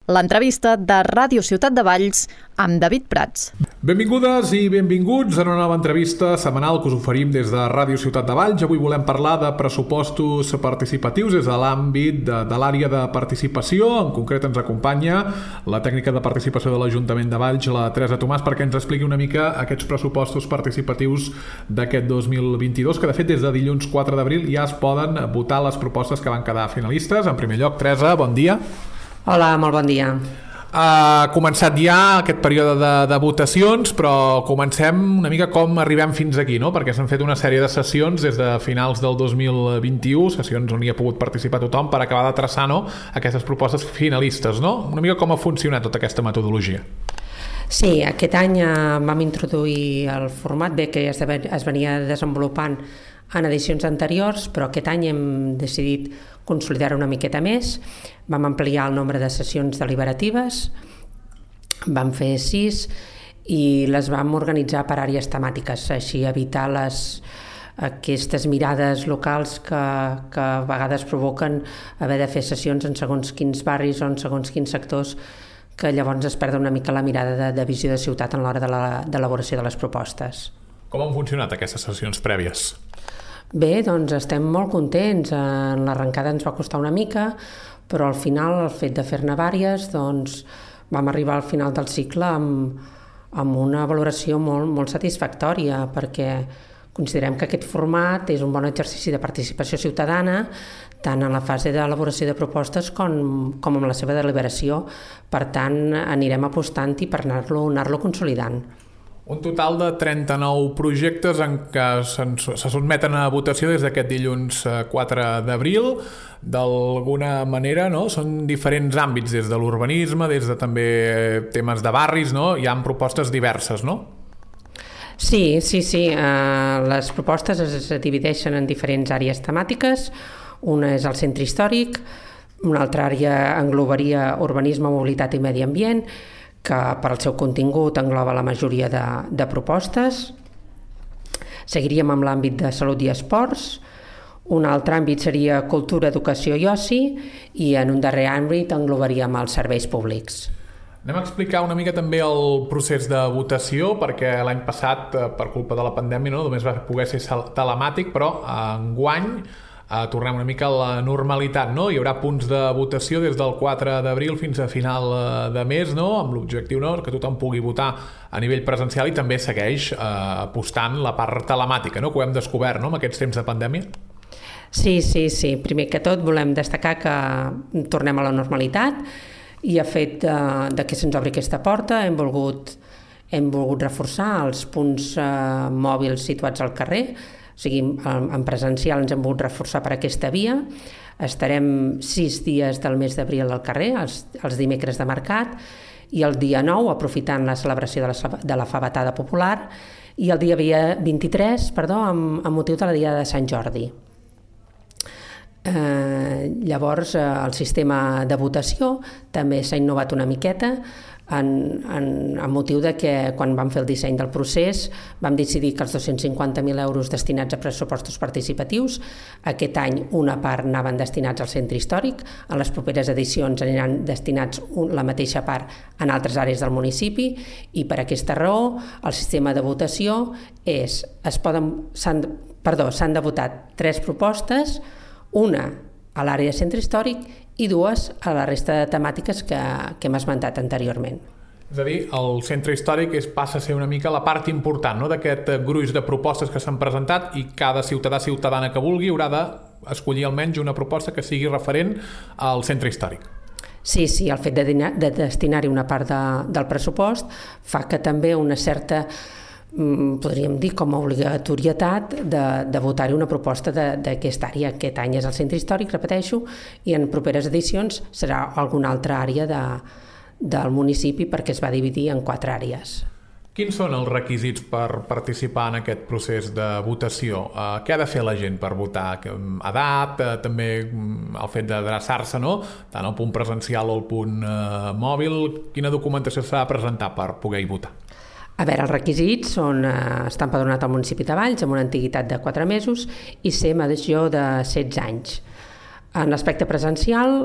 l'entrevista de Ràdio Ciutat de Valls amb David Prats. Benvingudes i benvinguts a una nova entrevista setmanal que us oferim des de Ràdio Ciutat de Valls. Avui volem parlar de pressupostos participatius des de l'àmbit de l'àrea de participació. En concret ens acompanya la tècnica de participació de l'Ajuntament de Valls, la Teresa Tomàs, perquè ens expliqui una mica aquests pressupostos participatius d'aquest 2022, que de fet des de dilluns 4 d'abril ja es poden votar les propostes que van quedar finalistes. En primer lloc, Teresa, bon dia. Hola, molt bon dia. Ha començat ja aquest període de votacions, però comencem una mica com arribem fins aquí, no? Perquè s'han fet una sèrie de sessions des de finals del 2021, sessions on hi ha pogut participar tothom per acabar de traçar, no, aquestes propostes finalistes, no? Una mica com ha funcionat tota aquesta metodologia. Sí, aquest any vam introduir el format que es venia desenvolupant en edicions anteriors, però aquest any hem decidit consolidar una miqueta més. Vam ampliar el nombre de sessions deliberatives, vam fer 6 i les vam organitzar per àrees temàtiques, així evitar aquestes mirades locals que a vegades provoquen haver de fer sessions en segons quins barris o en segons quins sectors, que llavors es perd una mica la mirada de visió de ciutat en l'hora d'elaboració de les propostes. Com han funcionat aquestes sessions prèvies? Bé, doncs estem molt contents. En l'arrencada ens va costar una mica, però al final, el fet de fer-ne vàries, doncs vam arribar al final del cicle amb una valoració molt satisfactòria, perquè considerem que aquest format és un bon exercici de participació ciutadana, tant en la fase d'elaboració de propostes com en la seva deliberació. Per tant, anirem apostant-hi per anar-lo consolidant. Un total de 39 projectes en què se sotmeten a votació des d'aquest dilluns 4 d'abril. D'alguna manera, no? Són diferents àmbits, des de l'urbanisme, des de també temes de barris, no? Hi ha propostes diverses, no? Sí. Les propostes es divideixen en diferents àrees temàtiques. Una és el centre històric, una altra àrea englobaria urbanisme, mobilitat i medi ambient, que per al seu contingut engloba la majoria de propostes. Seguiríem amb l'àmbit de salut i esports. Un altre àmbit seria cultura, educació i oci, i en un darrer àmbit englobaríem els serveis públics. Anem a explicar una mica també el procés de votació, perquè l'any passat, per culpa de la pandèmia, no, només va poder ser telemàtic, però enguany tornem una mica a la normalitat, no? Hi haurà punts de votació des del 4 d'abril fins a final de mes, no? Amb l'objectiu, no, que tothom pugui votar a nivell presencial, i també segueix apostant la part telemàtica, no? Que ho hem descobert, no?, amb aquests temps de pandèmia. Sí. Primer que tot volem destacar que tornem a la normalitat, i a fet de que se'ns obri aquesta porta hem volgut reforçar els punts mòbils situats al carrer. O sigui, en presencial ens hem volgut reforçar per aquesta via. Estarem 6 dies del mes d'abril al carrer, els dimecres de mercat, i el dia 9, aprofitant la celebració de la fabatada popular, i el dia 23, amb motiu de la Diada de Sant Jordi. Llavors, el sistema de votació també s'ha innovat una miqueta, amb motiu de que quan vam fer el disseny del procés vam decidir que els 250.000 euros destinats a pressupostos participatius aquest any una part anaven destinats al centre històric, en les properes edicions aniran destinats la mateixa part en altres àrees del municipi, i per aquesta raó el sistema de votació s'han de votar 3 propostes, una a l'àrea de centre històric i 2 a la resta de temàtiques que hem esmentat anteriorment. És a dir, el centre històric passa a ser una mica la part important, no?, d'aquest gruix de propostes que s'han presentat, i cada ciutadana que vulgui haurà d'escollir almenys una proposta que sigui referent al centre històric. Sí, el fet de destinar-hi una part del pressupost fa que també una certa, podríem dir, com a obligatorietat de votar-hi una proposta d'aquesta àrea. Aquest any és el centre històric, repeteixo, i en properes edicions serà alguna altra àrea del municipi, perquè es va dividir en 4 àrees. Quins són els requisits per participar en aquest procés de votació? Què ha de fer la gent per votar? Edat, també el fet d'adreçar-se, no?, tant al punt presencial o al punt mòbil. Quina documentació s'ha de presentar per poder-hi votar? A veure, els requisits són estar empadronat al municipi de Valls amb una antiguitat de 4 mesos i ser major de 16 anys. En l'aspecte presencial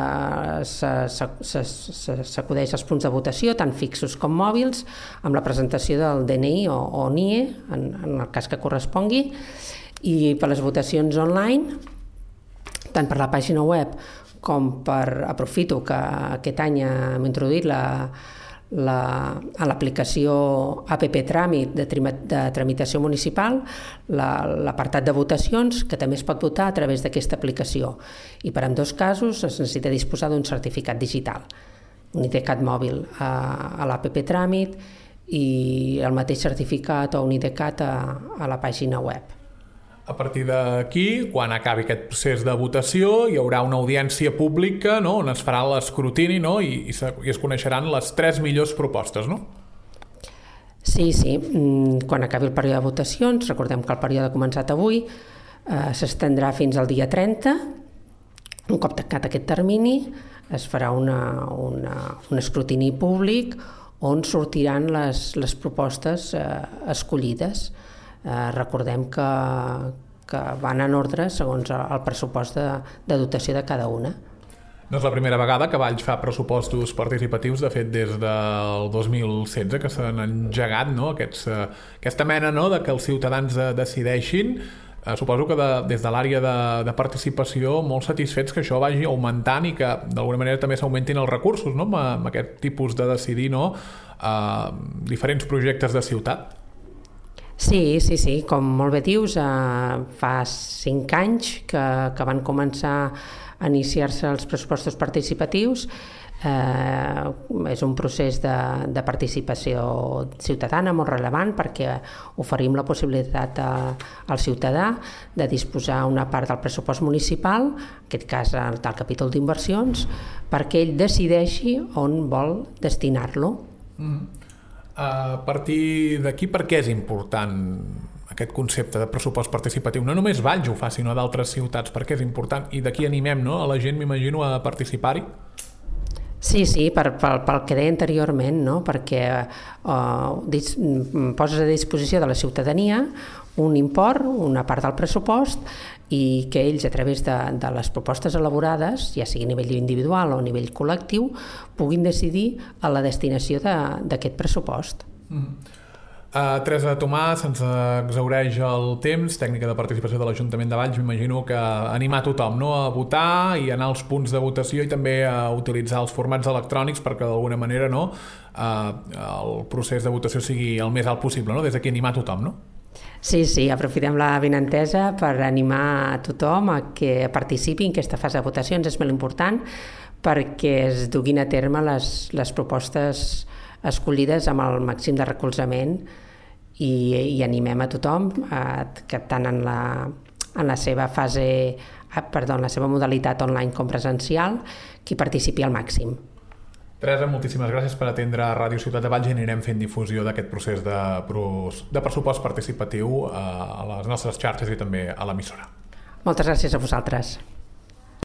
s'acudeix als punts de votació, tant fixos com mòbils, amb la presentació del DNI o NIE, en el cas que correspongui, i per les votacions online, tant per la pàgina web com aprofito que aquest any hem introduït a l'aplicació APP Tràmit de tramitació municipal, l'apartat de votacions, que també es pot votar a través d'aquesta aplicació. I per ambdós casos es necessita disposar d'un certificat digital, un IDCAT mòbil a l'APP Tràmit i el mateix certificat o un IDCAT a la pàgina web. A partir d'aquí, quan acabi aquest procés de votació, hi haurà una audiència pública, no?, on es farà l'escrutini, no?, i es coneixeran les 3 millors propostes, no? Sí. Quan acabi el període de votacions, recordem que el període ha començat avui, s'estendrà fins al dia 30. Un cop tancat aquest termini, es farà un escrutini públic on sortiran les propostes escollides. Recordem que van en ordre segons el pressupost de dotació de cada una. No és la primera vegada que Valls fa pressupostos participatius, de fet des del 2016 que s'han engegat, no?, aquesta mena, no?, de que els ciutadans decideixin. Suposo que des de l'àrea de participació molt satisfets que això vagi augmentant i que d'alguna manera també s'augmentin els recursos, no?, amb aquest tipus de decidir, no?, diferents projectes de ciutat. Sí, com molt bé dius, fa 5 anys que van començar a iniciar-se els pressupostos participatius. És un procés de participació ciutadana molt rellevant perquè oferim la possibilitat al ciutadà de disposar una part del pressupost municipal, en aquest cas del capítol d'inversions, perquè ell decideixi on vol destinar-lo. A partir d'aquí, per què és important aquest concepte de pressupost participatiu? No només Valls ho fa, sinó d'altres ciutats. Per què és important? I d'aquí animem, no?, a la gent, m'imagino, a participar-hi? Sí, pel que deia anteriorment, no?, perquè poses a disposició de la ciutadania un import, una part del pressupost, i que ells, a través de les propostes elaborades, ja sigui a nivell individual o a nivell col·lectiu, puguin decidir a la destinació d'aquest pressupost. Teresa Tomàs, ens exhaureix el temps, tècnica de participació de l'Ajuntament de Valls. M'imagino que animar tothom, no?, a votar i anar als punts de votació i també a utilitzar els formats electrònics perquè d'alguna manera, no?, el procés de votació sigui el més alt possible, no?, des d'aquí animar tothom, no? Sí, aprofitem la benentesa per animar a tothom a que participi en aquesta fase de votacions. És molt important perquè es duguin a terme les propostes escollides amb el màxim de recolzament i animem a tothom que tant en la seva en la seva modalitat online com presencial, qui participi al màxim. Teresa, moltíssimes gràcies per atendre a Ràdio Ciutat de Valls i anirem fent difusió d'aquest procés de pressupost participatiu a les nostres xarxes i també a l'emissora. Moltes gràcies a vosaltres.